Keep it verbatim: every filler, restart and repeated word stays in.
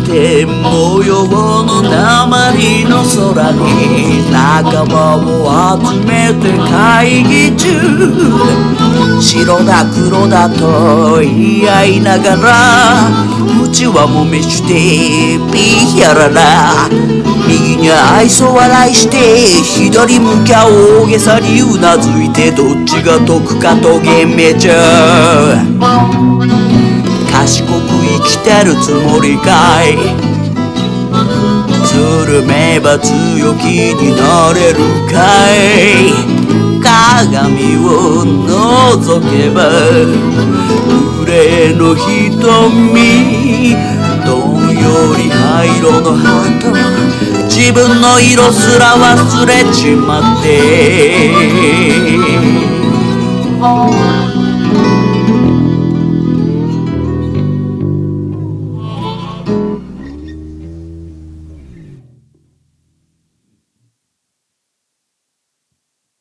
て模様の鉛の空に仲間を集めて会議中、白だ黒だと言い合いながらうちはもめしてピーヤララ、右に愛想笑いして左向きゃ大げさにうなずいて、どっちが得かとげめちゃ賢く生きてるつもりかい。つるめば強気になれるかい。鏡を覗けばグレーの瞳、どんより灰色のハート、自分の色すら忘れちまって